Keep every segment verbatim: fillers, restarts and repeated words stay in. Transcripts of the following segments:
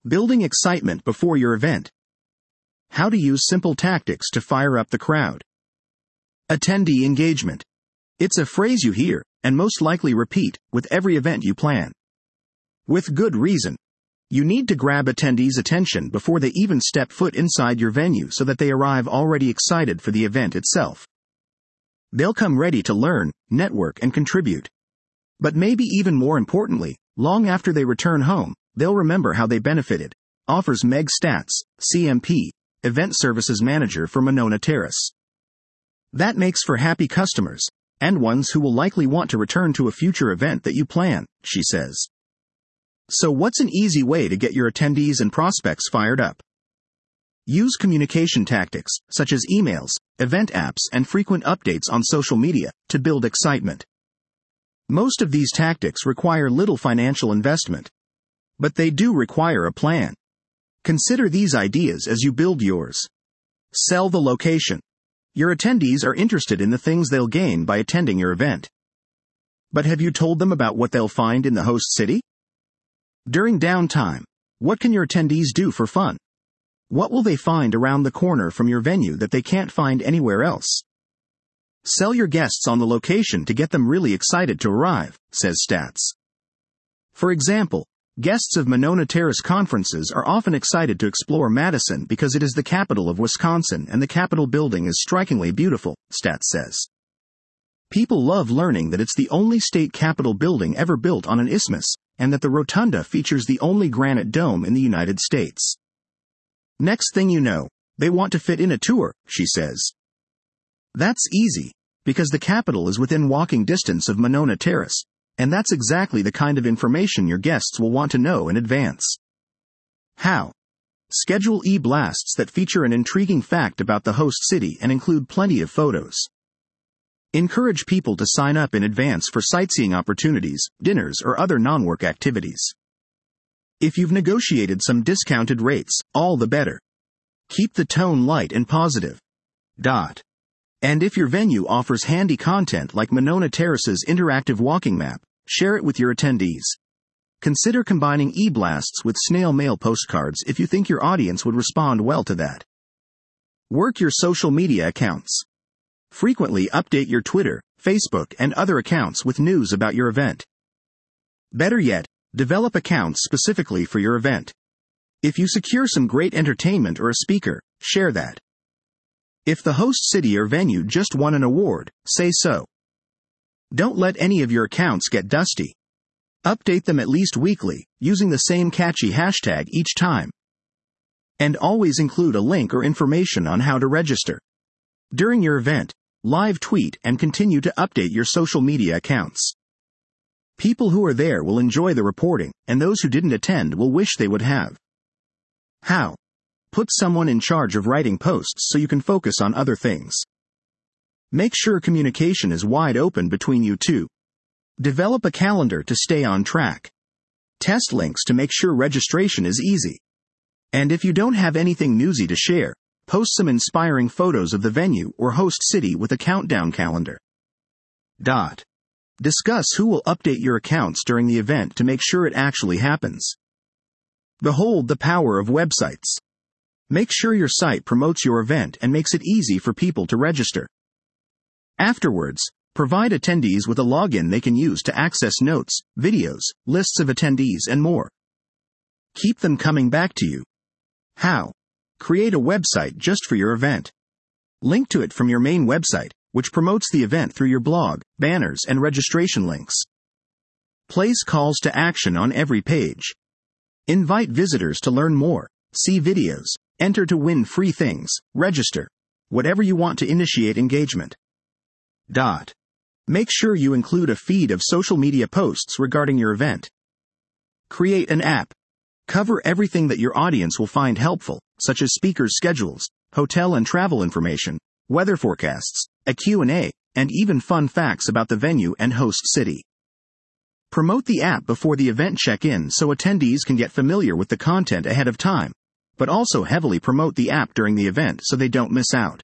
Building excitement before your event. How to use simple tactics to fire up the crowd. Attendee engagement. It's a phrase you hear, and most likely repeat, with every event you plan. With good reason. You need to grab attendees' attention before they even step foot inside your venue so that they arrive already excited for the event itself. They'll come ready to learn, network, and contribute. But maybe even more importantly, long after they return home, they'll remember how they benefited, offers Meg Stats, C M P, Event Services Manager for Monona Terrace. That makes for happy customers, and ones who will likely want to return to a future event that you plan, she says. So what's an easy way to get your attendees and prospects fired up? Use communication tactics, such as emails, event apps, and frequent updates on social media, to build excitement. Most of these tactics require little financial investment. But they do require a plan. Consider these ideas as you build yours. Sell the location. Your attendees are interested in the things they'll gain by attending your event. But have you told them about what they'll find in the host city? During downtime, what can your attendees do for fun? What will they find around the corner from your venue that they can't find anywhere else? Sell your guests on the location to get them really excited to arrive, says Stats. For example, guests of Monona Terrace conferences are often excited to explore Madison because it is the capital of Wisconsin and the Capitol building is strikingly beautiful, Stats says. People love learning that it's the only state capitol building ever built on an isthmus, and that the rotunda features the only granite dome in the United States. Next thing you know, they want to fit in a tour, she says. That's easy, because the Capitol is within walking distance of Monona Terrace, and that's exactly the kind of information your guests will want to know in advance. How? Schedule e-blasts that feature an intriguing fact about the host city and include plenty of photos. Encourage people to sign up in advance for sightseeing opportunities, dinners, or other non-work activities. If you've negotiated some discounted rates, all the better. Keep the tone light and positive. Dot. And if your venue offers handy content like Monona Terrace's interactive walking map, share it with your attendees. Consider combining e-blasts with snail mail postcards if you think your audience would respond well to that. Work your social media accounts. Frequently update your Twitter, Facebook, and other accounts with news about your event. Better yet, develop accounts specifically for your event. If you secure some great entertainment or a speaker, share that. If the host city or venue just won an award, say so. Don't let any of your accounts get dusty. Update them at least weekly, using the same catchy hashtag each time. And always include a link or information on how to register. During your event, live tweet and continue to update your social media accounts. People who are there will enjoy the reporting, and those who didn't attend will wish they would have. How? Put someone in charge of writing posts so you can focus on other things. Make sure communication is wide open between you two. Develop a calendar to stay on track. Test links to make sure registration is easy. And if you don't have anything newsy to share, post some inspiring photos of the venue or host city with a countdown calendar. Dot. Discuss who will update your accounts during the event to make sure it actually happens. Behold the power of websites. Make sure your site promotes your event and makes it easy for people to register. Afterwards, provide attendees with a login they can use to access notes, videos, lists of attendees, and more. Keep them coming back to you. How? Create a website just for your event. Link to it from your main website, which promotes the event through your blog, banners, and registration links. Place calls to action on every page. Invite visitors to learn more, see videos, enter to win free things, register, whatever you want to initiate engagement. Dot. Make sure you include a feed of social media posts regarding your event. Create an app. Cover everything that your audience will find helpful, such as speakers' schedules, hotel and travel information, weather forecasts, a Q and A, and even fun facts about the venue and host city. Promote the app before the event check-in so attendees can get familiar with the content ahead of time, but also heavily promote the app during the event so they don't miss out.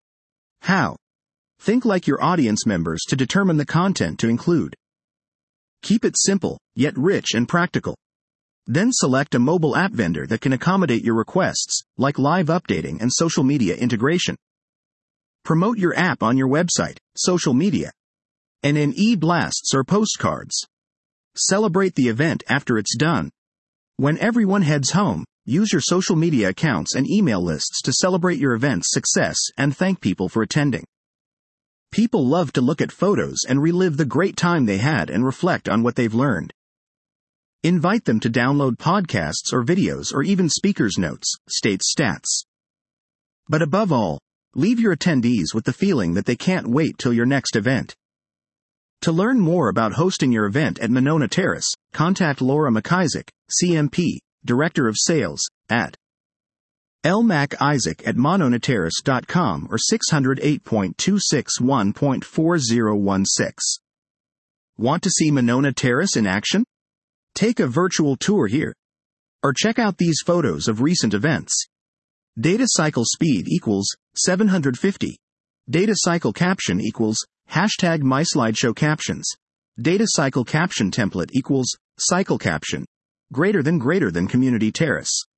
How? Think like your audience members to determine the content to include. Keep it simple, yet rich and practical. Then select a mobile app vendor that can accommodate your requests, like live updating and social media integration. Promote your app on your website, social media, and in e-blasts or postcards. Celebrate the event after it's done. When everyone heads home, use your social media accounts and email lists to celebrate your event's success and thank people for attending. People love to look at photos and relive the great time they had and reflect on what they've learned. Invite them to download podcasts or videos or even speakers' notes, states Stats. But above all, leave your attendees with the feeling that they can't wait till your next event. To learn more about hosting your event at Monona Terrace, contact Laura McIsaac, C M P, Director of Sales, at l mac isaac at monona terrace dot com or six oh eight, two six one, four oh one six. Want to see Monona Terrace in action? Take a virtual tour here. Or check out these photos of recent events. Data cycle speed equals seven hundred fifty. Data cycle caption equals hashtag MySlideshow captions. Data cycle caption template equals cycle caption. Greater than greater than Community Terrace.